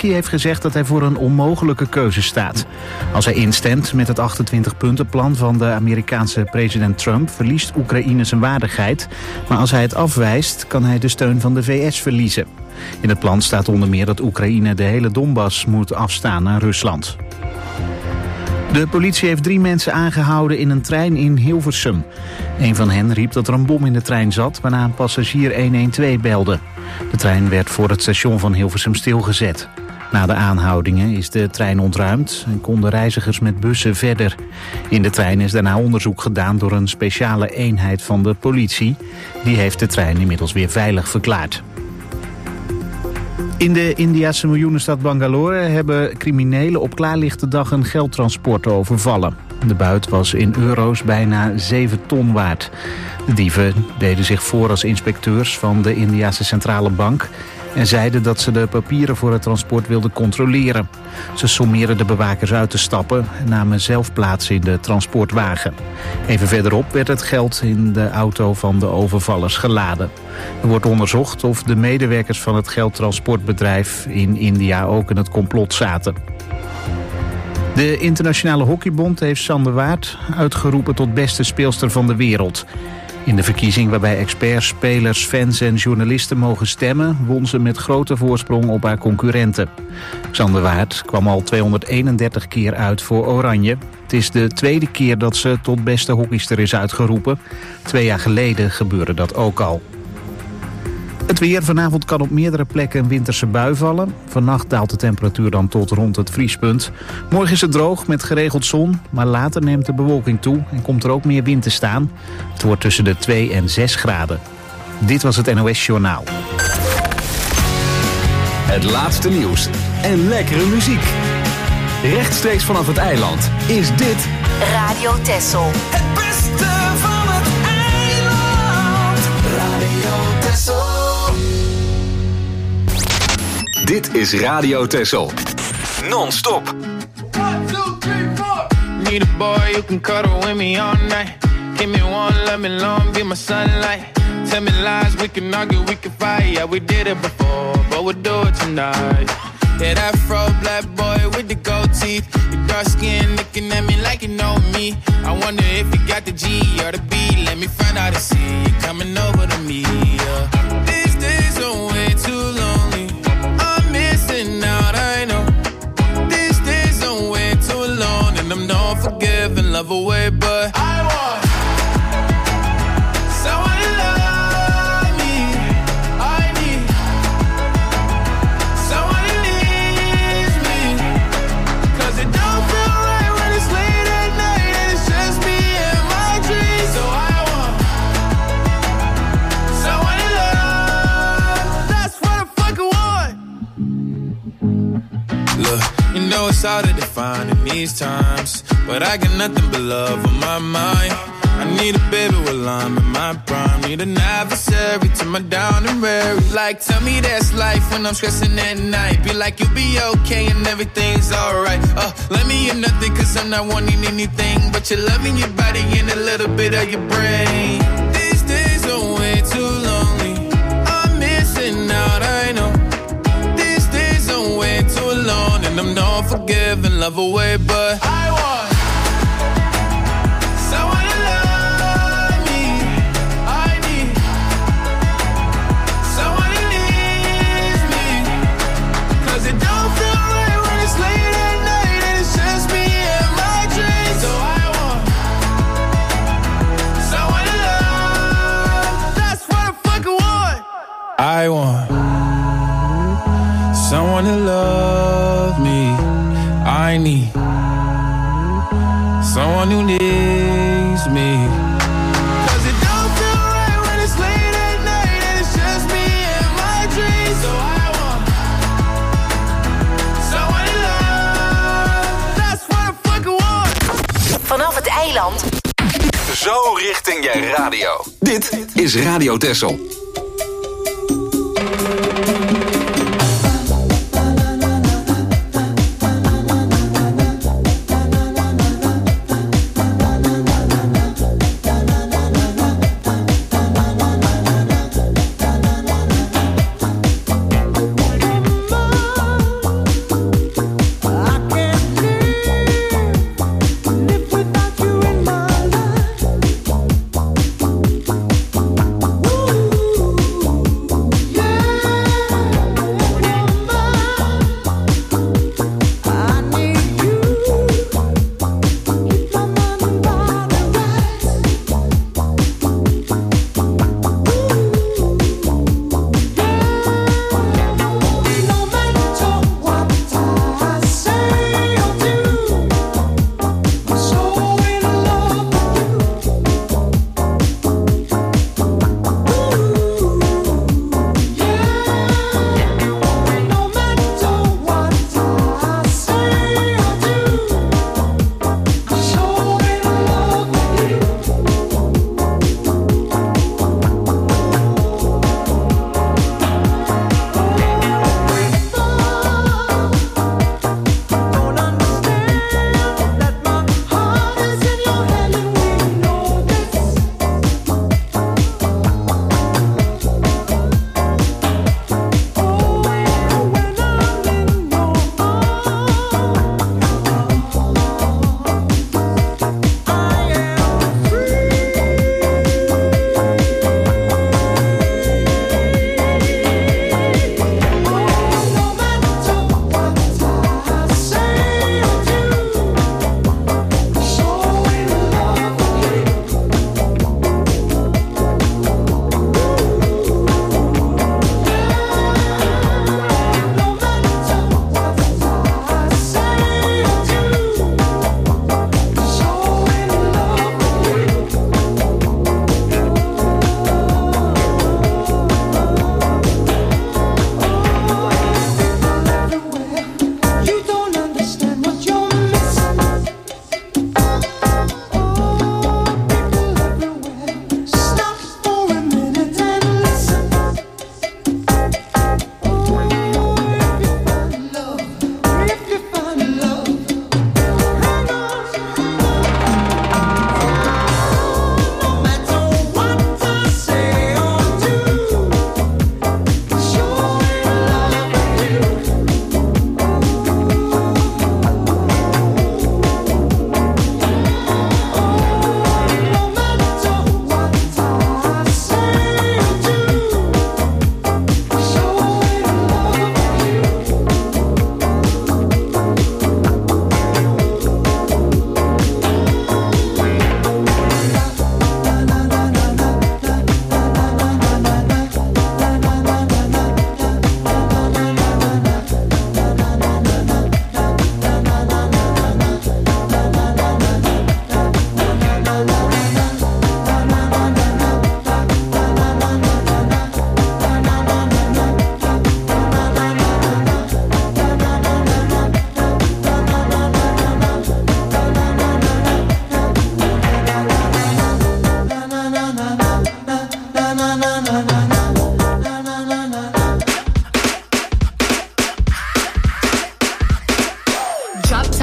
Zelensky heeft gezegd dat hij voor een onmogelijke keuze staat. Als hij instemt met het 28-puntenplan van de Amerikaanse president Trump verliest Oekraïne zijn waardigheid. Maar als hij het afwijst, kan hij de steun van de VS verliezen. In het plan staat onder meer dat Oekraïne de hele Donbass moet afstaan aan Rusland. De politie heeft 3 mensen aangehouden in een trein in Hilversum. Een van hen riep dat er een bom in de trein zat, waarna een passagier 112 belde. De trein werd voor het station van Hilversum stilgezet. Na de aanhoudingen is de trein ontruimd en konden reizigers met bussen verder. In de trein is daarna onderzoek gedaan door een speciale eenheid van de politie. Die heeft de trein inmiddels weer veilig verklaard. In de Indiase miljoenenstad Bangalore hebben criminelen op klaarlichte dag een geldtransport overvallen. De buit was in euro's bijna 7 ton waard. De dieven deden zich voor als inspecteurs van de Indiase Centrale Bank en zeiden dat ze de papieren voor het transport wilden controleren. Ze sommeerden de bewakers uit te stappen en namen zelf plaats in de transportwagen. Even verderop werd het geld in de auto van de overvallers geladen. Er wordt onderzocht of de medewerkers van het geldtransportbedrijf in India ook in het complot zaten. De Internationale Hockeybond heeft Sander Waard uitgeroepen tot beste speelster van de wereld. In de verkiezing waarbij experts, spelers, fans en journalisten mogen stemmen, won ze met grote voorsprong op haar concurrenten. Sander Waard kwam al 231 keer uit voor Oranje. Het is de tweede keer dat ze tot beste hockeyster is uitgeroepen. 2 jaar geleden gebeurde dat ook al. Het weer. Vanavond kan op meerdere plekken een winterse bui vallen. Vannacht daalt de temperatuur dan tot rond het vriespunt. Morgen is het droog met geregeld zon, maar later neemt de bewolking toe en komt er ook meer wind te staan. Het wordt tussen de 2 en 6 graden. Dit was het NOS Journaal. Het laatste nieuws en lekkere muziek. Rechtstreeks vanaf het eiland is dit Radio Texel. Het beste van het eiland. Radio Texel. Dit is Radio Texel. Non-stop. 1, 2, 3, 4. Need a boy who can cuddle with me all night. Give me one, let me long, be my sunlight. Tell me lies, we can argue, we can fight. Yeah, we did it before, but we'll do it tonight. Yeah, that fro black boy with the gold teeth. Your dark skin looking at me like you know me. I wonder if you got the G or the B. Let me find out and see you coming over to me. Yeah. These days are way too lonely. I'm missing out, I know. These days are way too alone. And I'm not forgiving, love away, but I want someone to love me. I need someone who needs me. 'Cause it don't feel right when it's late at night and it's just me and my dreams. So I want someone to love. That's what I fucking want. Look, you know it's hard to define in these times, but I got nothing but love on my mind. I need a baby while I'm in my prime. Need an adversary to my down and weary. Like, tell me that's life when I'm stressing at night. Be like, you'll be okay and everything's alright. Let me hear nothing 'cause I'm not wanting anything but your love and your body and a little bit of your brain. These days are way too lonely. I'm missing out, I know. These days are way too alone. And I'm not forgiving, love away, but I want someone to love me. I need someone who needs me. 'Cause it don't feel right when it's late at night and it's just me and my dreams. So I want someone to love. That's what I fucking want. I want someone to love me. I need someone who needs me. 'Cause it don't feel right when it's late at night and it's just me and my dreams. So I want someone to love. That's what I fucking want. Vanaf het eiland. Zo richting je radio. Dit is Radio Texel.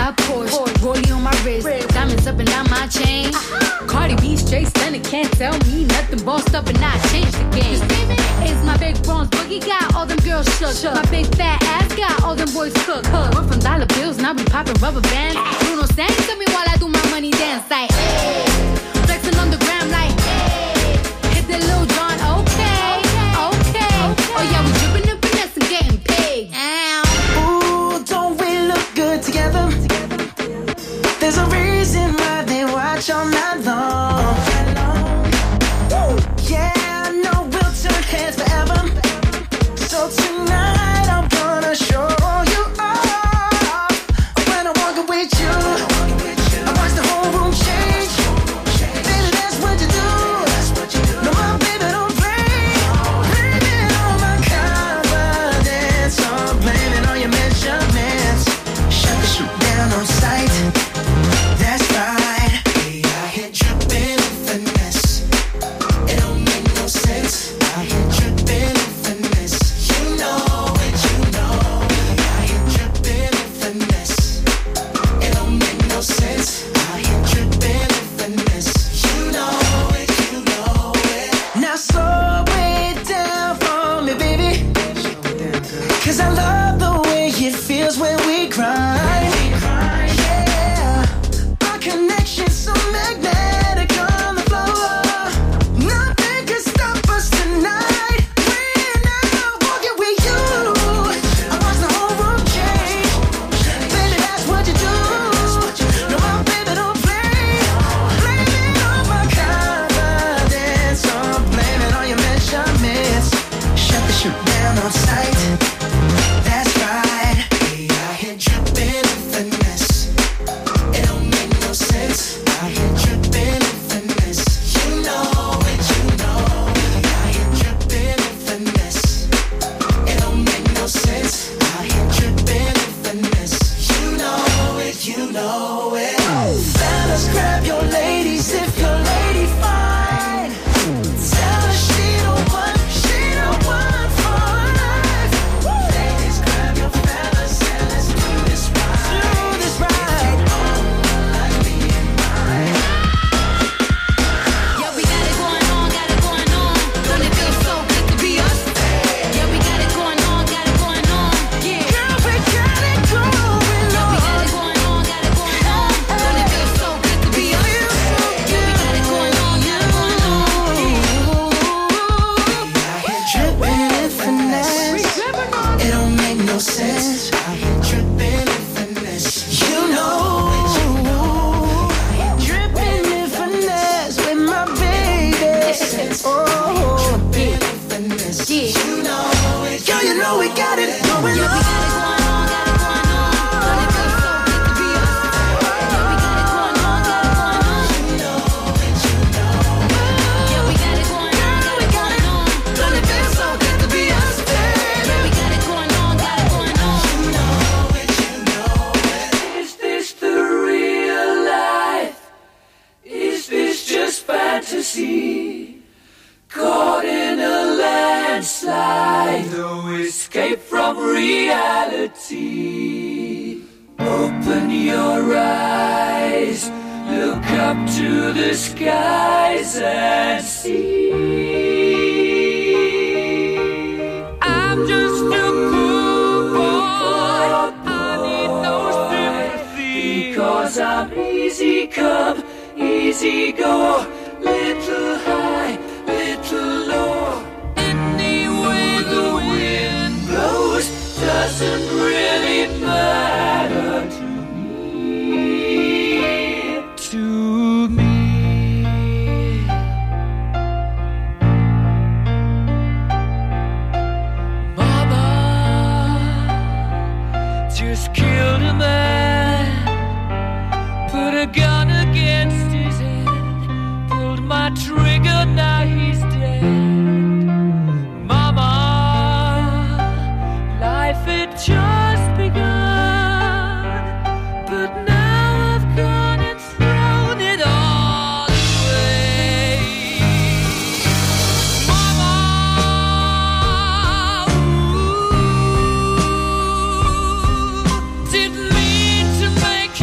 top Porsche, rollie on my wrist, diamonds up and down my chain. Cardi B straight stunning, can't tell me nothing. Bossed up and I changed the game. It's my big bronze boogie got all them girls shook. My big fat ass got all them boys cooked. We're from dollar bills, now we popping rubber bands. Bruno sang to me while I do my money dance like hey. Flexing on the gram like hey. Hit the Lil Jon, okay. Oh yeah, we dripping and finesse and getting paid. Ooh, don't we look good together? There's a reason why they watch all night long. Yeah, I know we'll turn heads forever. So tonight I'm gonna show you off. When I'm walking with you, I watch the whole room change. Baby, that's what you do. No, my baby don't play. Blaming on my confidence, I'm blaming on your measurements. Shut the shoot down on sight. That's right. Hey, I hit dripping in finesse. It don't make no sense. I hit dripping in finesse. You know it, you know. I hit dripping in finesse. It don't make no sense. I hit dripping in finesse. You know it, you know it. Now slow it down for me, baby. Cause I love the way it feels when we grind. Yeah, our connection's so magnetic on the floor. Nothing can stop us tonight. When I'm walking with you, I watch the whole room change. Baby, that's what you do. No, my baby don't play. Blaming on my confidence, I'm blaming on your measurements. Shut the shoot down on sight. That's right. Hey, I hit dripping in finesse. It don't make no sense. I hit dripping in finesse. You know it, you know. I hit dripping in finesse. It don't make no sense. I hit dripping in finesse. You know it, you know it. Fellas, grab your ladies if your lady fine. Tell her she don't want for life. Ladies, grab your fellas and let's do this right. Do this right. If you don't like me and mine. Yeah, we got it going on. Don't it feel so good to be us? Yeah, we got it going on. Yeah. Girl, we got it going on. Yeah, we got it going on. Don't it feel so good to be us? Yeah, we got it going on. I hit dripping in finesse. It don't make no sense. I hit dripping in finesse. You know it, you know. I hit dripping in finesse with my baby. Oh, dripping in finesse. You know it, girl, you know we got it going Yeah, we on. got it going on. Don't it feel so good to be us? Yeah, we got it going on. You know it, you know. Yeah, we got it going on. Don't it feel so good to be us? Yeah, we got it going on. You know it, you know it. Is this the real life? Is this just fantasy? Caught in a landslide, no escape from reality. Open your eyes, look up to the skies and see. I'm just a cool boy, I need no sympathy. Because I'm easy come, easy go, little high, little low. Any way the wind blows doesn't really matter to me. Mama just killed a man, put a gun against his head, pulled my trigger, now he's dead. Mama, life had just begun, but now I've gone and thrown it all away. Mama, ooh, didn't mean to make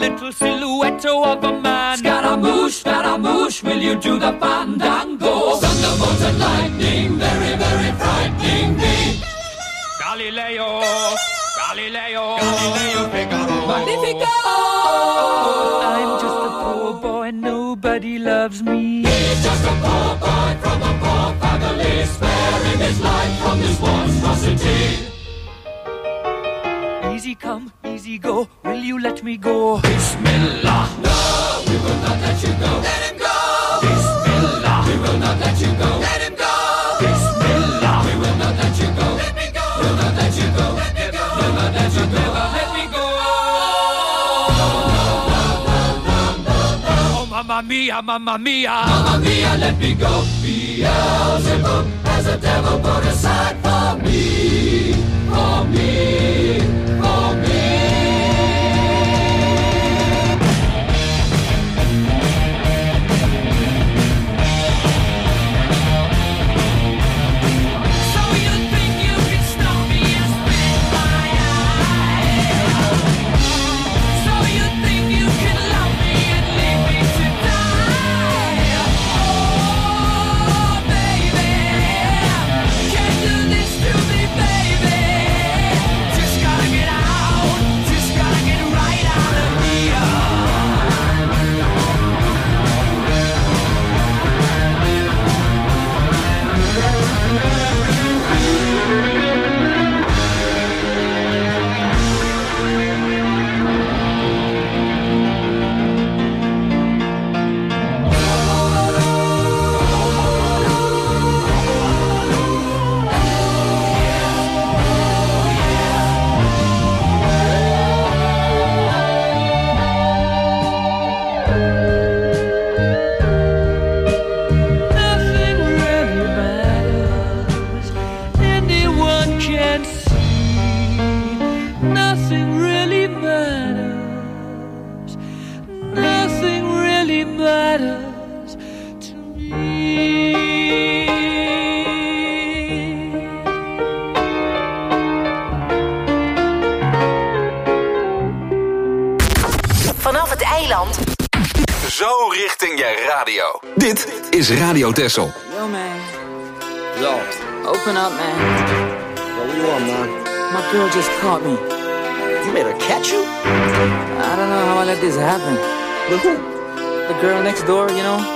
little silhouette of a man. Scaramouche, will you do the fandango? Thunderbolt and lightning, very, very frightening me. Galileo, Figaro. Magnifico! I'm just a poor boy, nobody loves me. He's just a poor boy from a poor family, sparing his life from this monstrosity. Easy come, easy go, will you let me go? Bismillah. No, we will not let you go. Let him go. Bismillah. We will not let you go. Let him go. Bismillah. We will not let you go. Let me go. We'll not let you go. Let me go. We'll not let you go. Let me go. Oh, mamma mia, mamma mia. Mamma mia, let me go. Beelzebub has a devil put aside for me. For me. For me. Zo richting je radio. Dit is Radio Texel. Yo, man. Yo. Open up, man. Yo, what you want, man? My girl just caught me. You made her catch you? I don't know how I let this happen. With who? The girl next door, you know?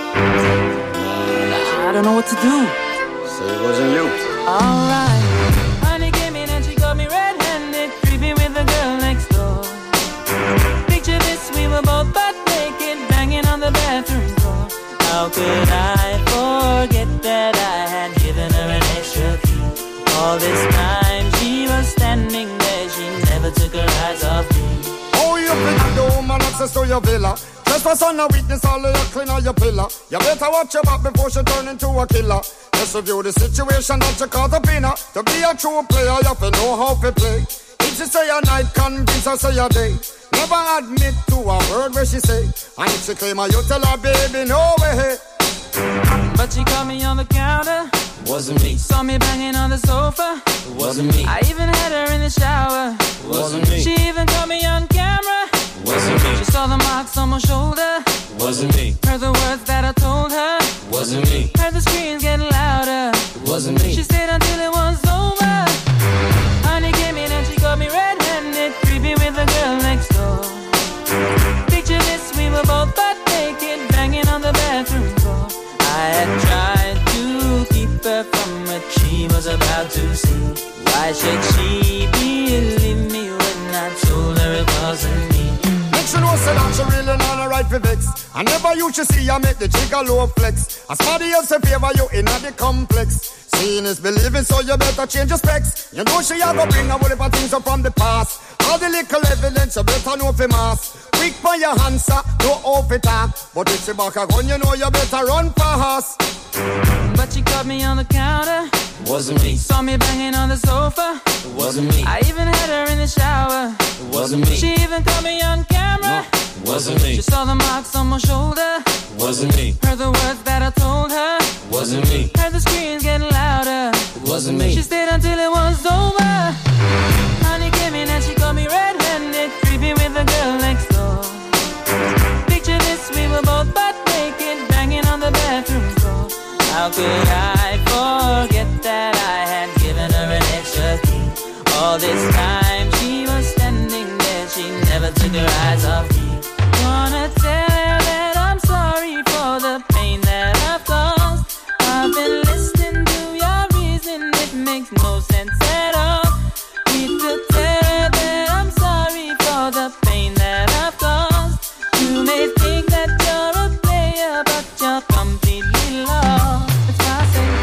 I don't know what to do. So it wasn't you. Alright. Honey came in and she got me red-handed, creepy with the girl next door. Picture this, we were both butt naked, banging on the bathroom floor. How could I forget that I had given her an extra key? All this time she was standing there, she never took her eyes off me. Oh, you think the woman access to your villa? Trespass on a witness, all of your clean on your pillar. You better watch your back before she turn into a killer. Just review the situation that you caught up in her. To be a true player, you have to know how to play. If she say a night, convince her say a day. Never admit to a word where she say. And if she claim her, you tell her, baby, no way. But she caught me on the counter. Wasn't me. Saw me banging on the sofa. Wasn't me. I even had her in the shower. Wasn't me. She even caught me on camera. Wasn't me. She saw the marks on my shoulder. Wasn't me. Heard the words that I told her. Wasn't me. Heard the screams getting louder. Wasn't me. She stayed until it was over. Honey came in and she got me red-handed, creepy with the girl next door. Picture this, we were both butt naked, banging on the bathroom floor. I had tried to keep her from what she was about to see. Why should she believe me when I told her it wasn't me? Make sure no say that she really not a right for vex. I never used to see her make the jigger low flex. As somebody else in favor you in the complex. Seeing is believing, so you better change your specs. You know she a go bring a whole heap of things up from the past. All the little evidence you better know for mass. Quick for your answer, no off it up. But if she back a gun, you know you better run fast. But she caught me on the counter. Wasn't me. Saw me banging on the sofa. Wasn't me. I even had her in the shower. Wasn't me. She even caught me on camera. Wasn't me. She saw the marks on my shoulder. Wasn't me. Heard the words that I told her. Wasn't me. Heard the screams getting louder. Wasn't me. She stayed until it was over. Honey came in and she got me red-handed, creepy with the girl next door. How could I forget that I had given her an extra key? All this time she was standing there, she never took her eyes off me. Wanna tell her that I'm sorry for the pain that I've caused. I've been listening to your reason, it makes no sense at all. Need to tell her that I'm sorry for the pain that I've caused. You may think that you're a player, but you're completely lost. That's why I say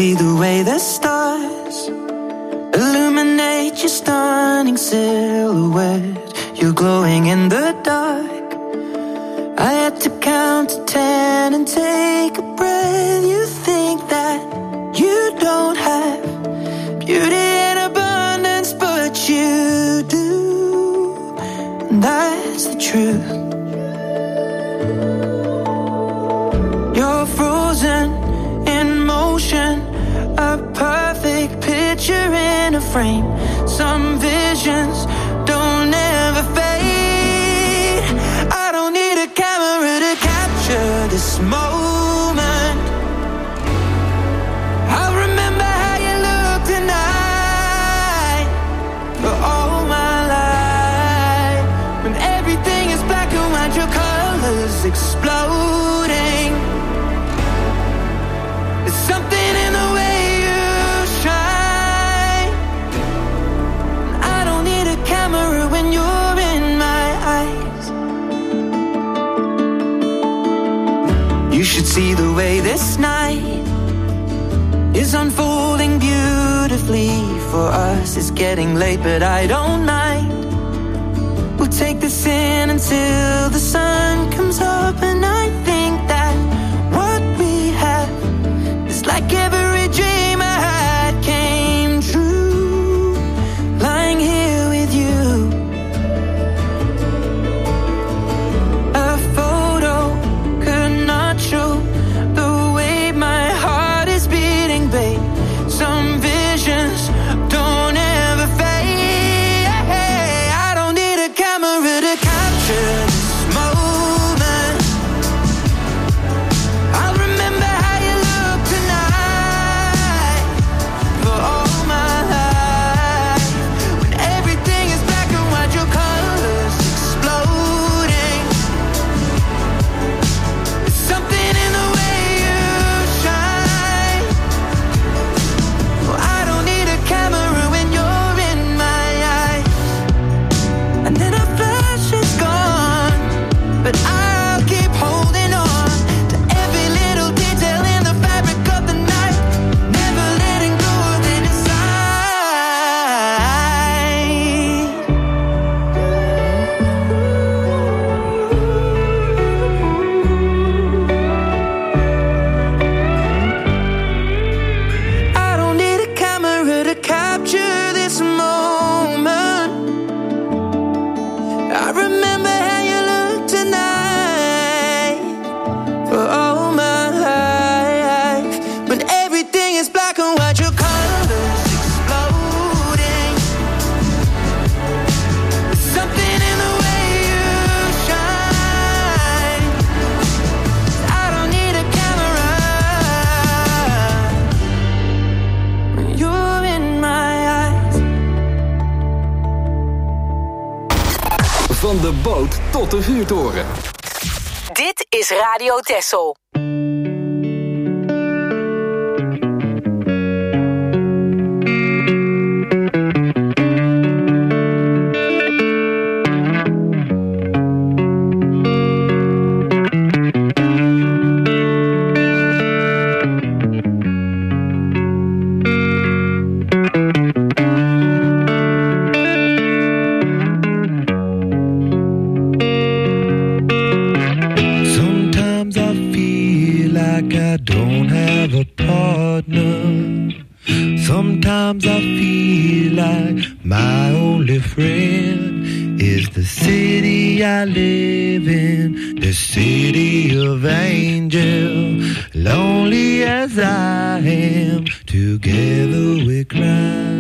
see the way the stars illuminate your stunning silhouette. You're glowing in the dark. I had to count to 10 and take a breath. You think that you don't have beauty in abundance, but you do, and that's the truth. You're frozen in motion, a perfect picture in a frame. Some visions don't ever fade. I don't need a camera to capture this moment. I'll remember how you look tonight for all my life. When everything is black and white, your colors exploding. There's something in the way you shine. I don't need a camera when you're in my eyes. You should see the way this night is unfolding beautifully for us. It's getting late, but I don't mind. We'll take this in until the sun comes up, and I think that what we have is like every dream I had came true. Lying here with you, a photo could not show the way my heart is beating, babe. Some visions don't ever fade. I don't need a camera to capture this moment. I'll remember how you look tonight for all my life. When everything is black and white, your colors exploding. There's something in the way you shine. Well, I don't need a camera when you're in my eyes. And then a flash is gone, but I'll keep holding on to every little detail in the fabric of the night, never letting go of it inside. I don't need a camera to capture this moment. I remember how you look tonight for all my life. When everything is black and white, your colors exploding. There's something in the way you shine. I don't need a camera when you're in my eyes. Van de boot tot de vuurtoren. Dit is Radio Texel. Sometimes I feel like I don't have a partner. Sometimes I feel like my only friend is the city I live in, the city of angel. Lonely as I am, together we cry.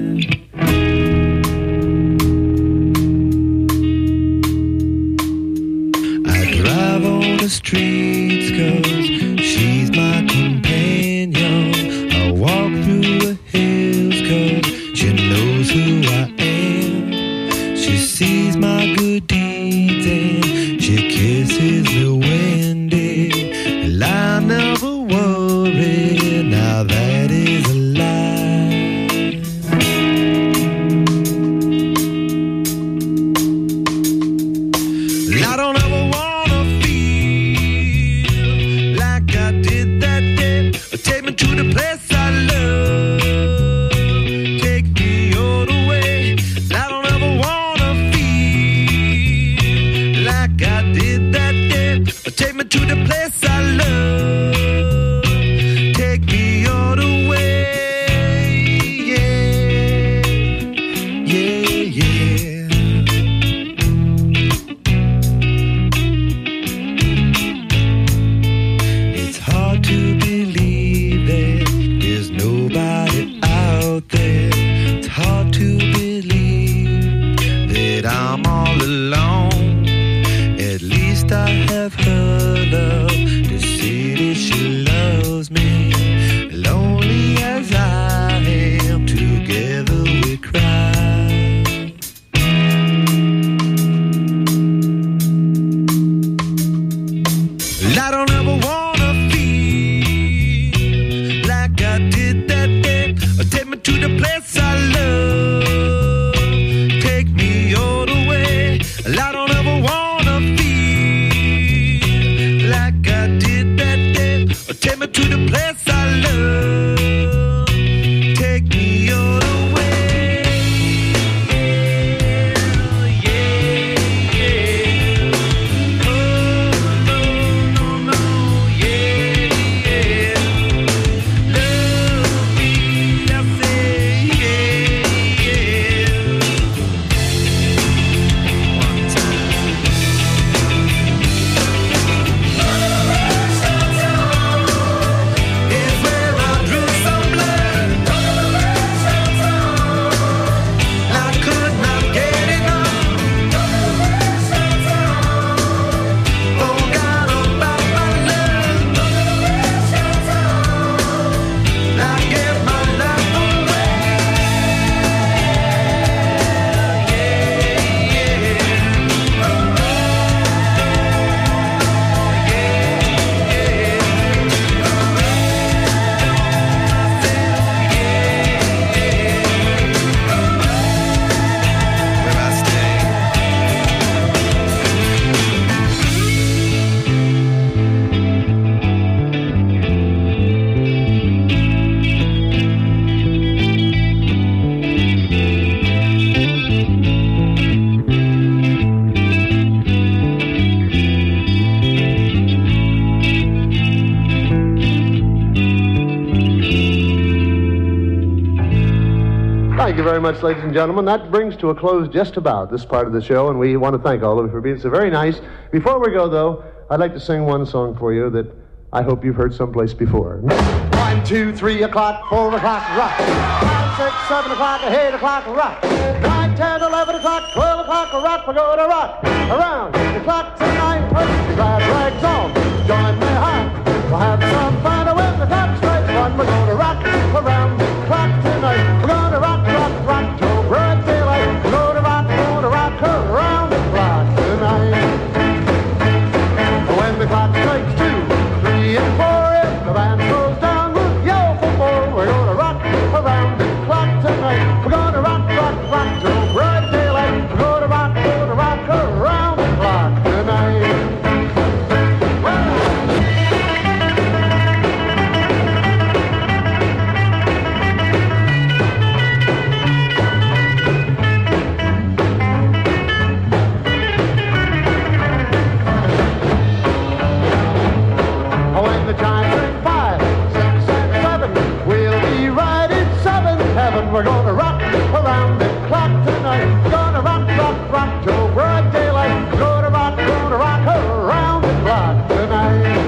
Drive on the streets 'cause she's my companion. I walk through the hills 'cause she knows who I am. She sees my good deeds and she kisses me when and I never worry. Now that is a lie. I don't ever wanna feel like I did that day. Take me to the place I Thank you very much, ladies and gentlemen. That brings to a close just about this part of the show, and we want to thank all of you for being so very nice. Before we go, though, I'd like to sing one song for you that I hope you've heard someplace before. 1, 2, 3 o'clock, 4 o'clock, rock. 5, 6, 7 o'clock, 8 o'clock, rock. 9, 10, 11 o'clock, 12 o'clock, rock. We're going to rock around the clock tonight. Put your glad rags on, join me high. We'll have some fun when the clock strikes 1. We're going to rock around the clock tonight. We're going to rock, rock, rock till broad daylight. We're going to rock around the clock tonight. When the clock strikes 2, 3, and 4, if the band goes down, we'll yell for more. We're gonna rock around the clock tonight. We're gonna rock, rock, rock till broad daylight. We're gonna rock around the clock tonight. When the chimes ring 5, 6, and 7, we'll be right in 7th heaven. We're gonna rock around the clock tonight. We're gonna rock, rock, rock till broad daylight. We're gonna rock around the clock tonight.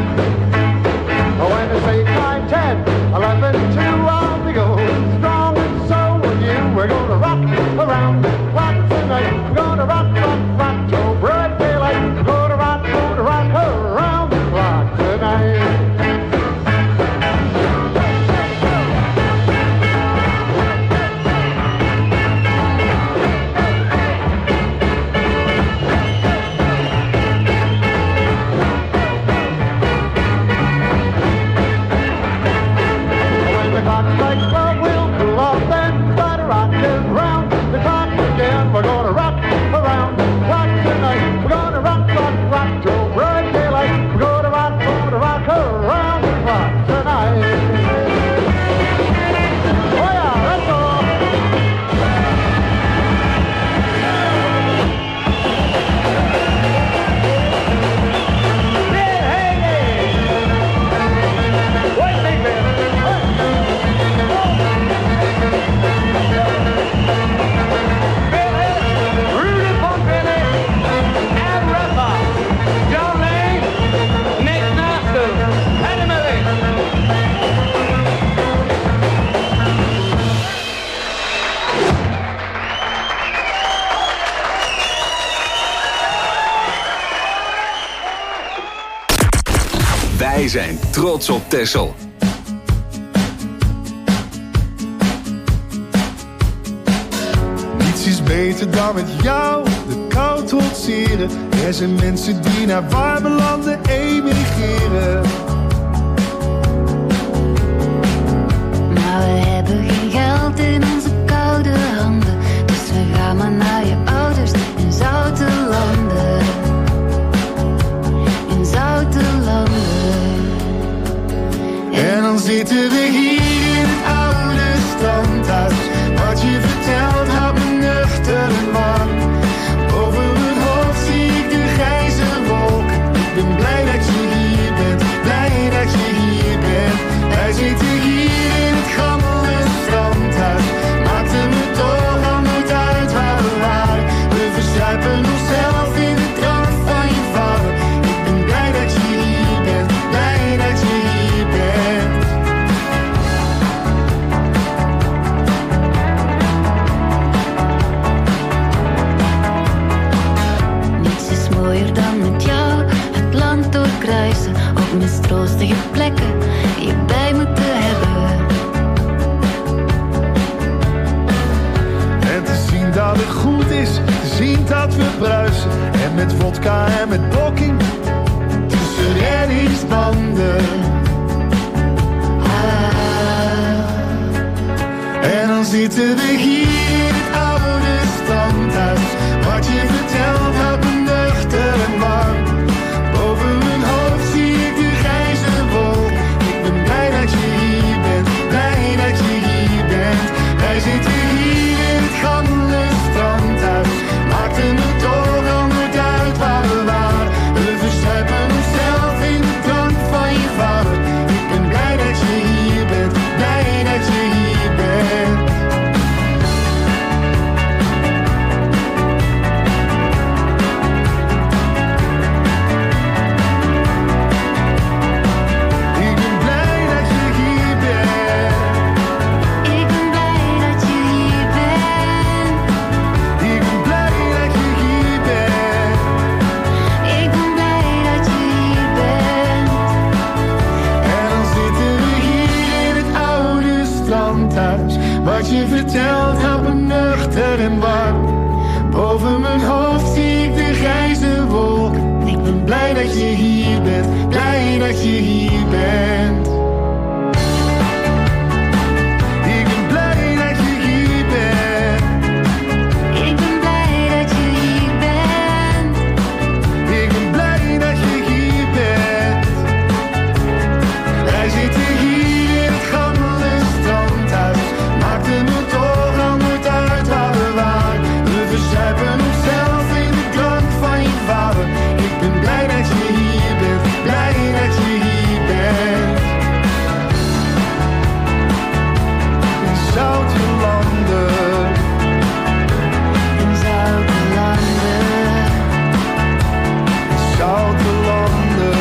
When it's 8, 9, 10, 11, 2, I'll be going strong and so will you. We're gonna rock around the clock tonight. We're gonna rock, rock, rock till broad daylight. We're gonna rock around the clock tonight. When the clock strikes 12, we'll cool off then. Try to rock it round the clock again. We're gonna rock around the clock tonight. We're gonna rock, rock, rock till broad daylight. We're gonna rock around the clock tonight. Oh yeah, that's all. Rudy Pompili and Rafa, John Lane, Nick Nastel, Eddie Murray. Wij zijn trots op Texel. Niets is beter dan met jou de kou trotseren. Er zijn mensen die naar warme landen emigreren. Maar we hebben geen geld in onze koude handen. Dus we gaan maar naar je ouders in zoute landen. In zoute landen. En dan zitten we hier in het oude standhuis. Wat je vertelt houdt me nuchter en warm. Boven mijn hoofd zie ik de grijze wolken. Ik ben blij dat je hier bent, blij dat je hier bent. Wij zitten hier in het gammele strandhuis. Maakte me toch al nooit uit waar we waren. We verzuipen onszelf in de drank van je vader. Ik ben blij dat je hier bent, blij dat je hier bent. Niets is mooier dan met jou het land doorkruisen. Op mistroostige plekken je bij me te hebben. En te zien dat het goed is, te zien dat we bruisen. En met vodka en met blokking tussen reddingsbanden. En dan zitten we hier in het oude standhuis. Wat je vertelt houdt me nuchter en warm. Boven mijn hoofd zie ik de grijze wolk. Ik ben blij dat je hier bent, blij dat je hier bent. Wij zitten hier in het gammele strandhuis. Maakte me toch al nooit uit waar we waren. We verzuipen onszelf in de drank van je vader. Ik ben blij dat je hier bent, blij dat je hier bent. je vertelt houdt me nuchter en warm. Boven mijn hoofd zie ik de grijze wolk. Ik ben blij dat je hier bent, blij dat je hier bent. Ik ben blij dat je hier bent. Ik ben blij dat je hier bent. Ik ben blij dat je hier bent. Wij zitten hier in het gammele strandhuis. Maakte me toch anders uit waar we waren. We verzuipen onszelf in de drank van je vader. Ik ben blij dat je hier bent, blij dat je hier bent. In zoute landen, in zoute landen, in zoute landen.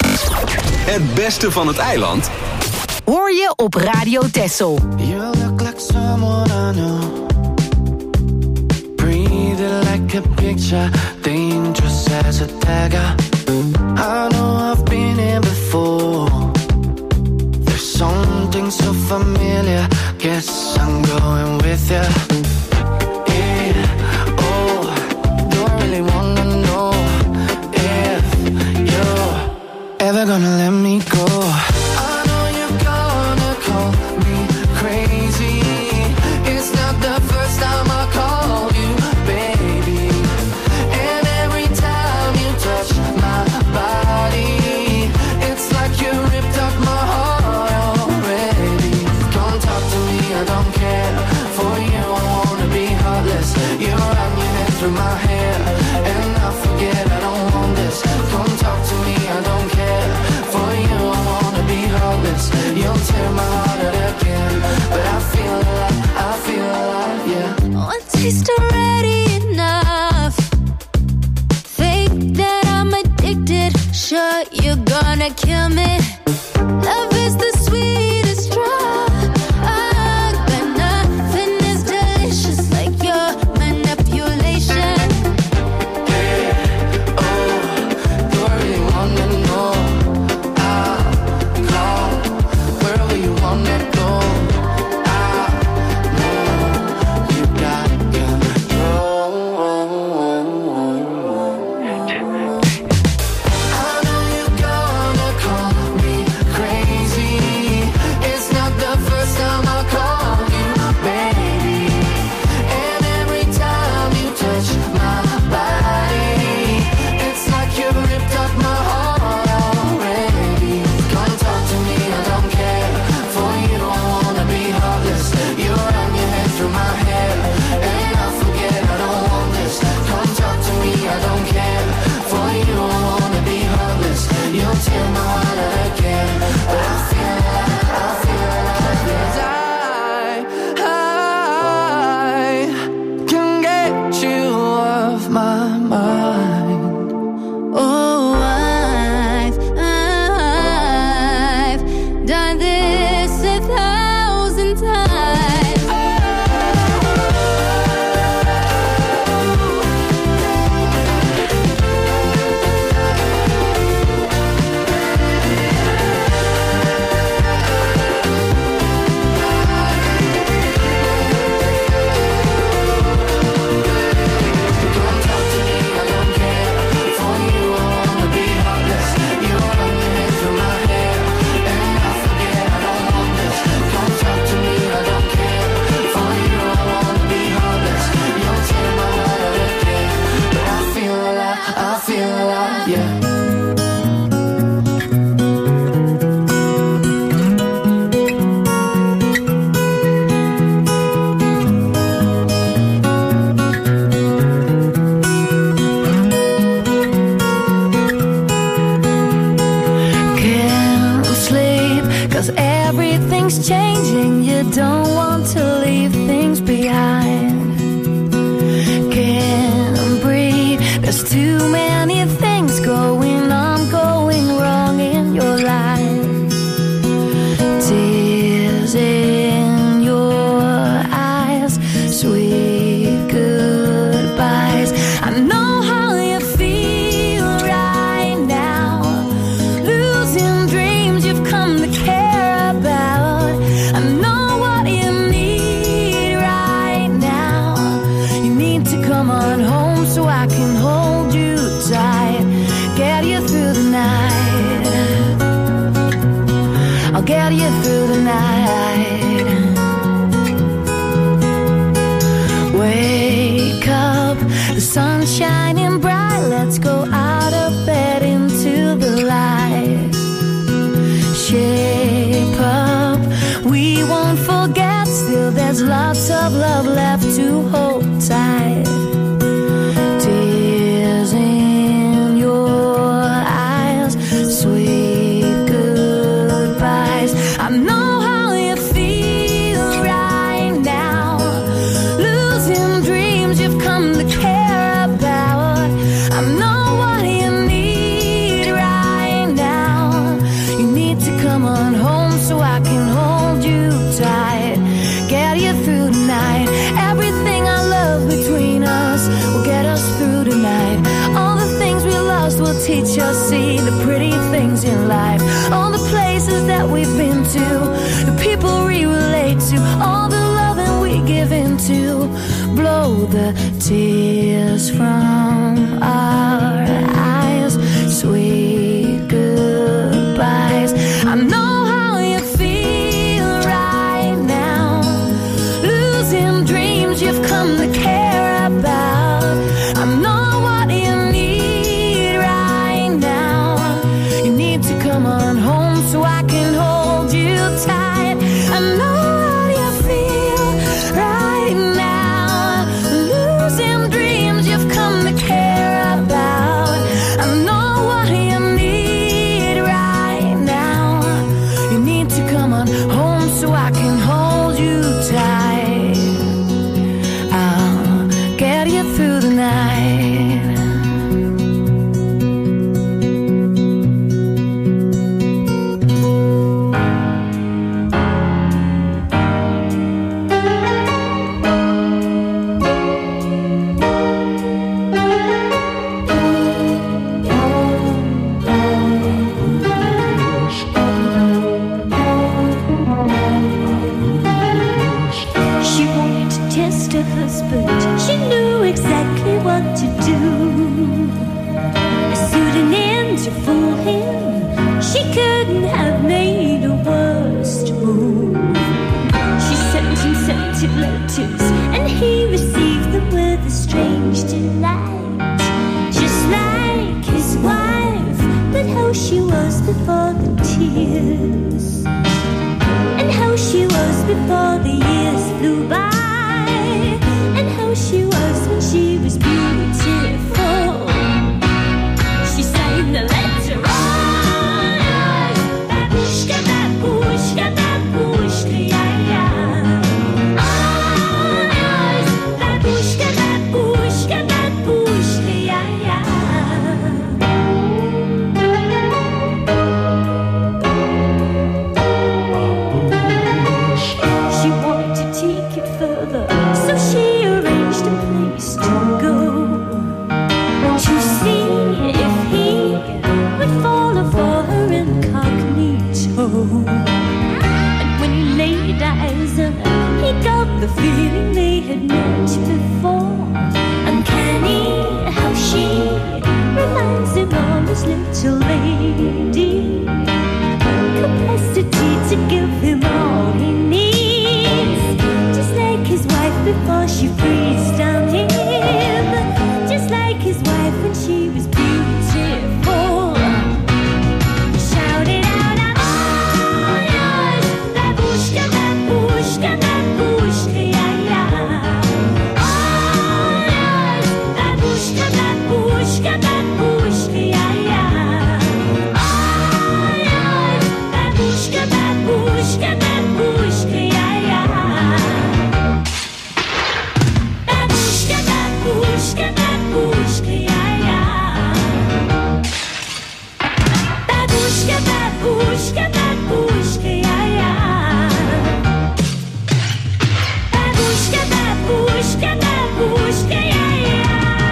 Het beste van het eiland hoor je op Radio Texel. You look like like someone I know. Breathing like a picture, dangerous as a dagger. I know I've been here before. There's something so familiar. Guess I'm going with ya. Yeah, oh, don't really wanna know if you're ever gonna let me go. I know you're gonna call me crazy. It's not the first time I called you, baby. And every time you touch my body, it's like you ripped up my heart already. Come talk to me, I don't care. For you, I wanna be heartless. You run your head through my hair, and I forget I don't want this. Come talk to me, I don't care. For you, I wanna be heartless. You'll tear my heart out again, but I feel alive, yeah. One taste already enough. Think that I'm addicted. Sure, you're gonna kill me. Love is the sweetest drug, but nothing is delicious like your manipulation. Yeah, oh, do I really wanna know? I'll call wherever you wanna go. I know you got control. I know you're gonna call me crazy. It's not the first time I called you, baby. And every time you touch my body, it's like you ripped up my heart already. Come talk to me, I don't care. For you, I wanna be heartless. You run your head through my hair, and I forget I don't want this. Come talk to me, I don't care. For you, I wanna be heartless. You'll tear my heart out again, but I feel alive, yes. I can get you off my mind. Oh, I've done this 1,000 times. Come talk to me, I don't care. For you, I wanna be heartless. You run your head through my hair, and I forget I don't want this. Come talk to me, I don't care. For you, I wanna be heartless. You'll tear my heart out again, but I feel alive, yeah. Can't sleep 'cause everything's changing. You don't want to leave things behind. Can't breathe. There's too many things going on, going wrong in your life. Tears in your eyes, sweet goodbyes. I know how you feel right now. Losing dreams you've come to care about. I know what you need right now. You need to come on home so I can hold you tight. Get you through the night. I'll get you through the night. Wake up, the sun's shining bright. Let's go out of bed into the light. Shape up, we won't forget. Still there's lots of love left to hold tight. Tears in your eyes, sweet goodbyes. I know how you feel right now. Losing dreams you've come to care about. I know what you need right now. You need to come on home so I can hold you tight. Get you just see the pretty things in life, all the places that we've been to, the people we relate to, all the loving we give into. Blow the tears from our eyes, sweet goodbyes. I know how you feel right now, losing dreams you've come to care about. I know what you need right now. You need to come on home so I can hold you tight. I know how you feel right now, losing dreams you've come to care about. I know what you need right now. You need to come on home so I can hold you tight. I'll get you through the night. She wanted to test her husband. She knew exactly what to do. A pseudonym to fool him. She couldn't have made a worse move. She sent him scented letters, and he received them with a strange delight. Just like his wife, but how she was before the tears, and how she was before the years flew by, and how she was when she was beautiful. She signed the letter on, babushka, babushka, babushka, yeah, yeah. On, babushka, babushka, babushka, yeah, yeah. She wanted to take it further, so she arranged a place to go, to see if he would fall for her incognito. And when he laid eyes on her, he got the feeling they had met before. Uncanny how she reminds him of his little lady, capacity to give him all he needs, just like his wife before she freezed down him, just like his wife when she was beautiful. Shout it out, I'm all yours, babushka, babushka, babushka, yeah, yeah. All yours, babushka, babushka, babushka, yeah, yeah. All yours, babushka, babushka, babushka, yeah, yeah. Babushka, babushka, babushka, yeah, yeah. Babushka, babushka, babushka, yeah, yeah. Babushka, babushka, babushka, yeah, yeah.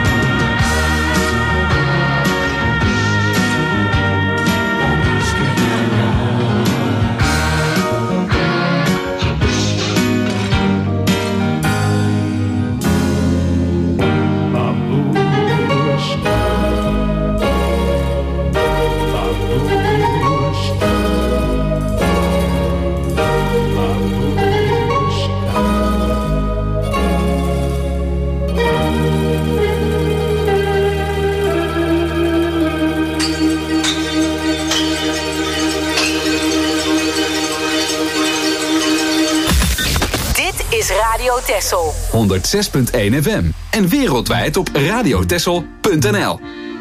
Dit is Radio Texel. 106.1 FM. En wereldwijd op radiotexel.nl.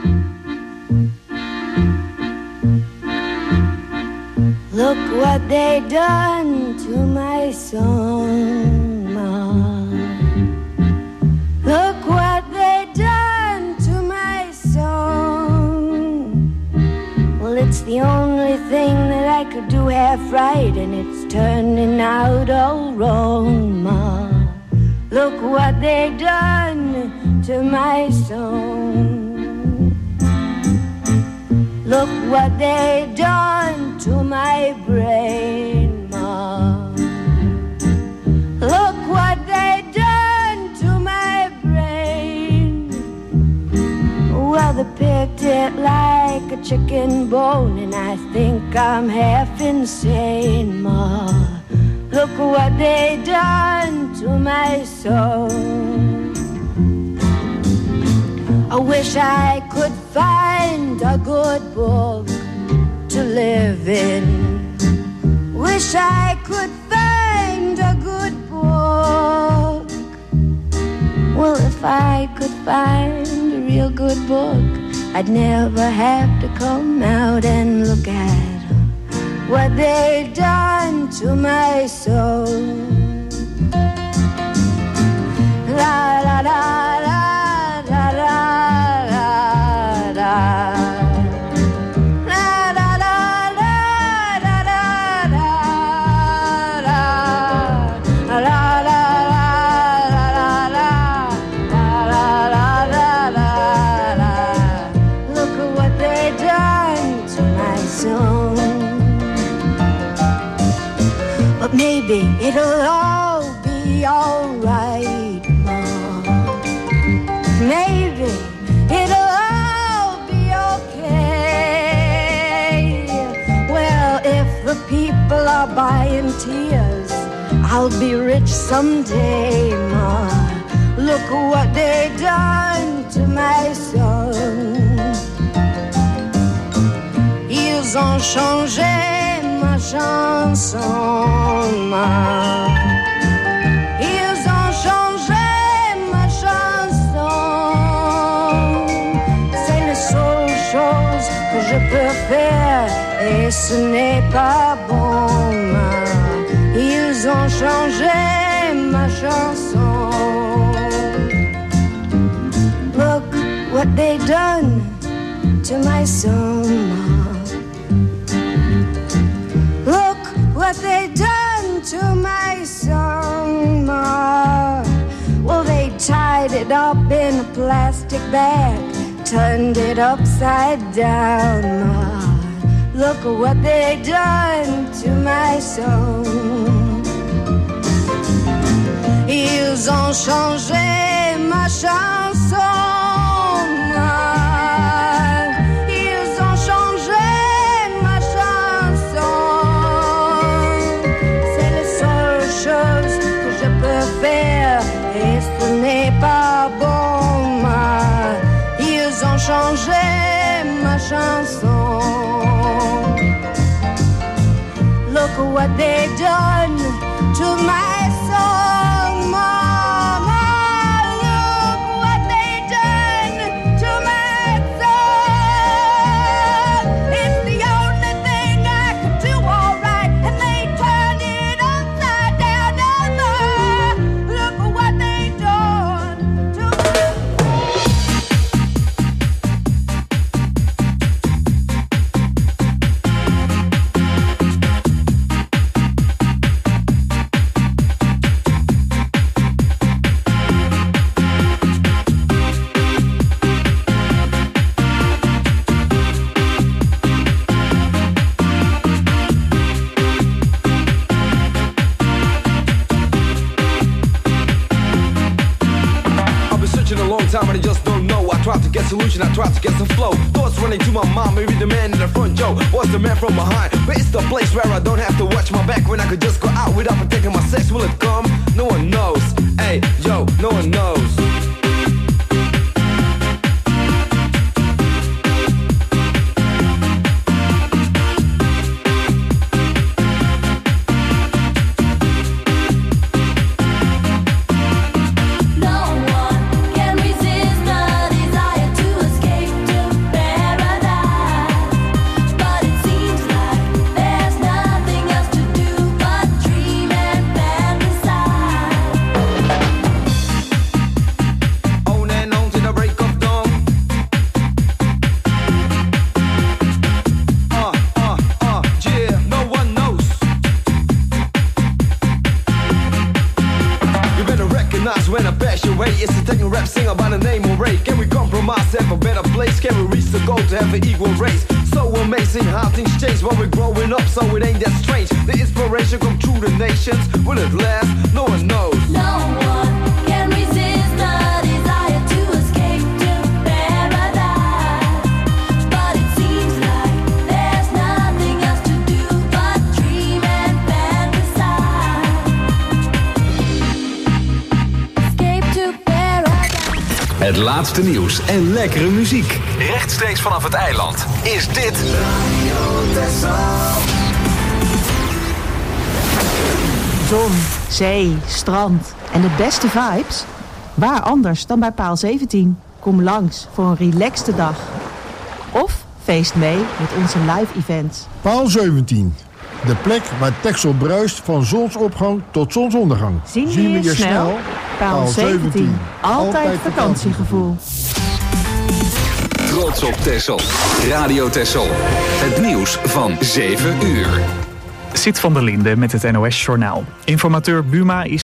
Look what they done to my song, Ma. Look what they done to my song. Well, it's the only thing that I could do half right, and it's turning out all wrong, Ma. Look what they done to my song. Look what they done to my brain, Ma. Look what they done to my brain. Well, they picked it like a chicken bone, and I think I'm half insane, Ma. Look what they done to my soul. I wish I could find a good book to live in. Wish I could find a good book. Well, if I could find a real good book, I'd never have to come out and look at what they done to my soul. La la la la. Maybe it'll all be alright, Mom. Maybe it'll all be okay. Well, if the people are buying tears, I'll be rich someday, Ma. Look what they done to my son. Ils ont changé ma chanson, Ma. Ils ont changé ma chanson. C'est la seule chose que je peux faire, et ce n'est pas bon, Ma. Ils ont changé ma chanson. Look what they done to my son, Ma. What they done to my son, Ma. Well, they tied it up in a plastic bag, turned it upside down, Ma. Look at what they done to my son. Ils ont changé ma chanson, Ma. Et ce n'est pas bon, Ma. Ils ont changé ma chanson. Look at what they done to my song, Mama. Look what they done to my song. It's the only thing I could do all right, and they turned it upside down. Look at what they done to time and I just don't know. I tried to get solution, I tried to get some flow. Thoughts running to my mind, maybe the man in the front, Joe was the man from behind. But it's the place where I don't have to watch my back, when I could just go out without protecting my sex. Will it come? No one knows. Hey, yo, no one knows. when I pass your way. It's a taking rap singer by the name of Ray. Can we compromise, have a better place? Can we reach the goal to have an equal race? So amazing how things change while we're growing up, so it ain't that strange. The inspiration come through the nations. Will it last? No one knows. No one can resist the desire to escape to paradise. But it seems like there's nothing else to do but dream and fantasize. Escape to paradise. Het laatste nieuws en lekkere muziek. Rechtstreeks vanaf het eiland is dit Zon, zee, strand en de beste vibes? Waar anders dan bij Paal 17? Kom langs voor een relaxte dag. Of feest mee met onze live events. Paal 17. De plek waar Texel bruist van zonsopgang tot zonsondergang. Zien we je snel? Paal 17. Altijd vakantiegevoel. Trots op Texel. Radio Texel. Het nieuws van 7 uur. Sit van der Linde met het NOS-journaal. Informateur Buma is